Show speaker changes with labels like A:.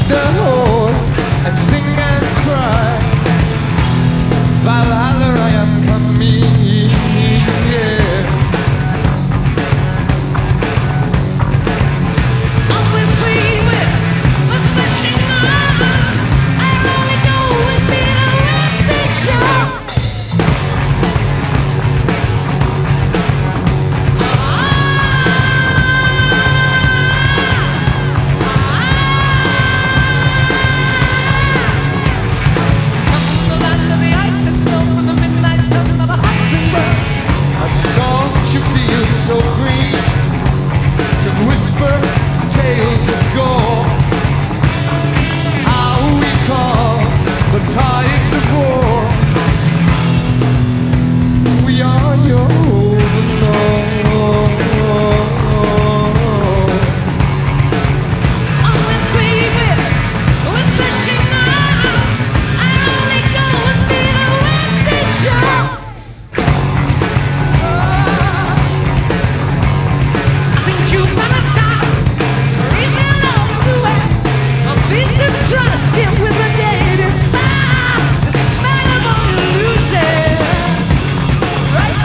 A: the Lord and sing and cry. Valhalla, I am coming, yeah.
B: Always free with fishing mama. I only go with being a picture. From the land of the ice and snow, from the midnight sun of a hot spring burn.
A: A song you feel so green can whisper tales of gore. How we call the tides of war. We are your overlord.
B: Always free with fishing mama. I only go with being a picture. I think you better stop, or even along the way. A piece of trust in with a day to stop the smell of all illusion. Right?